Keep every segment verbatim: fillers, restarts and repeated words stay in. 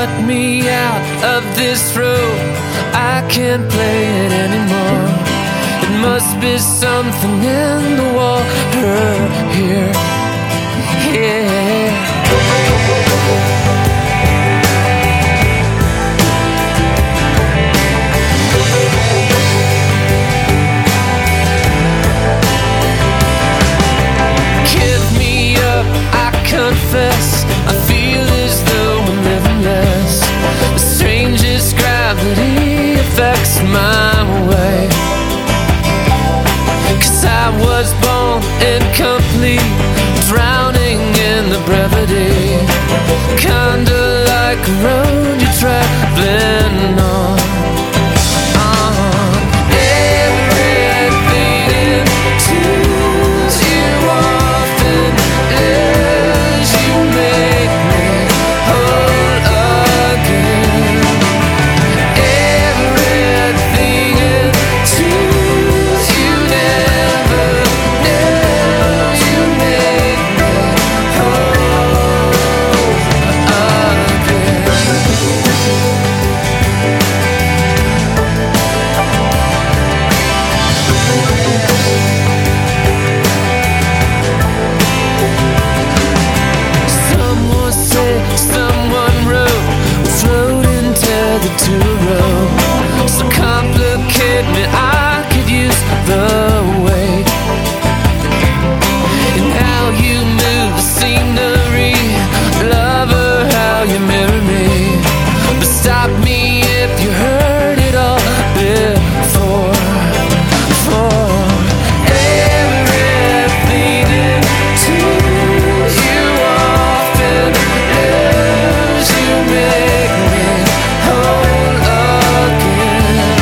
cut me out of this road. I can't play it anymore. It must be something in the water here. Yeah. Confess, I feel as though I'm living less. The strangest gravity affects my way. 'Cause I was born incomplete, drowning in the brevity. Kinda like a road you're traveling on. So complicate me, I could use the weight. And how you move the scenery, lover, how you mirror me. But stop me if you heard it all before. For everything into you often is you make me whole again.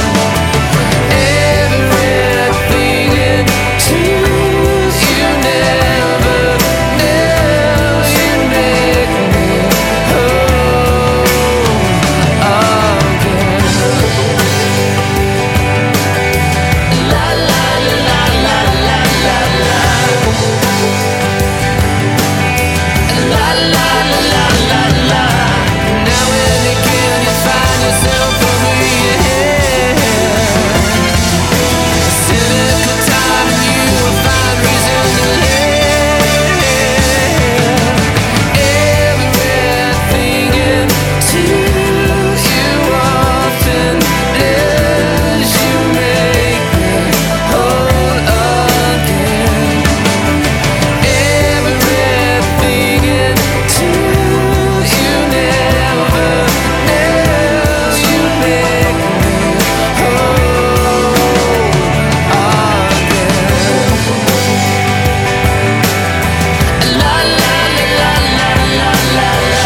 Everything into you never, never you make me whole again. La la la la la la la la. La la la la la la. Now and again you find yourself over your head. Cynical time and you will find reason to live. Everything into you often is you make me whole again. Everything into you never, never you make me whole again. La la la la la la la la.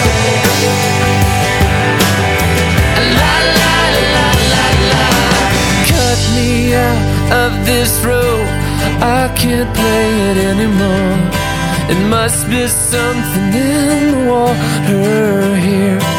La la la la la. Cut me out of this road. I can't play it anymore. It must be something in the water here.